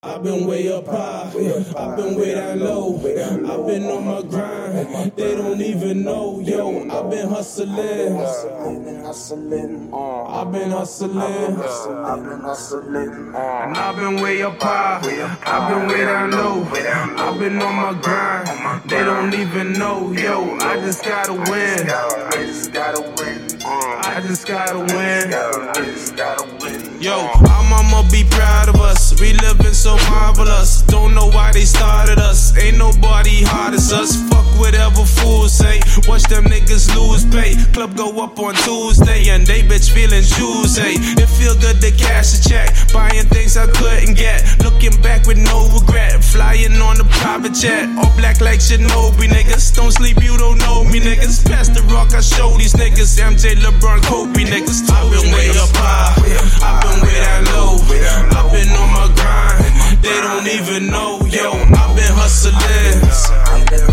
I've been way up high, I've been way down low, I've been on my grind, they don't even know, yo, I've been hustling, I've been hustling, and I've been way up high, I've been way down low, I've been on my grind, they don't even know, yo, I just gotta win, I just gotta win, yo, our mama be proud of us, we living so marvelous. Don't know why they started us. Ain't nobody hard as us. Fuck whatever fools say. Watch them niggas lose pay. Club go up on Tuesday and they bitch feeling Tuesday. It feel good to cash a check. Buying things I couldn't get. Looking back with no regret. Flying on the private jet. All black like Shinobi niggas. Don't sleep, you don't know me niggas. Pass the rock, I show these niggas. MJ, LeBron, Kobe niggas. I've been way up high. I've been way down low. I've been on my grind. They don't even know, yo, I've been hustling, I've been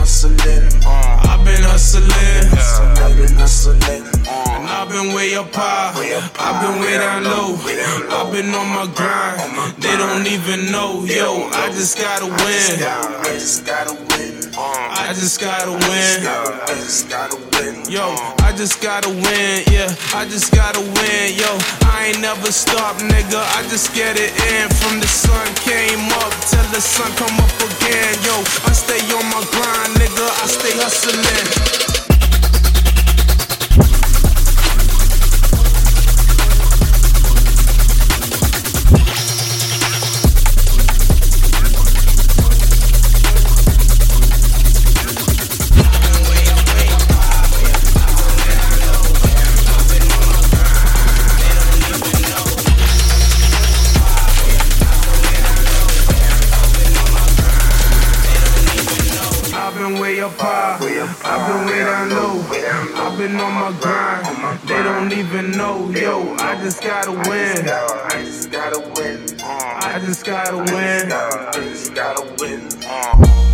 hustling, and I've been way up high, I've been way down low, I've been on my grind, they don't even know, yo, I just gotta win, I just gotta win, yo, I just gotta win, yeah, I just gotta win, yo, I ain't never stop, nigga, I just get it in, from the sun came up, till the sun come up again, yo, I stay on my grind, nigga, I stay hustling. Way up high, I've been way down low, I've been on my grind, they don't even know, yo, I just gotta win, I just gotta win.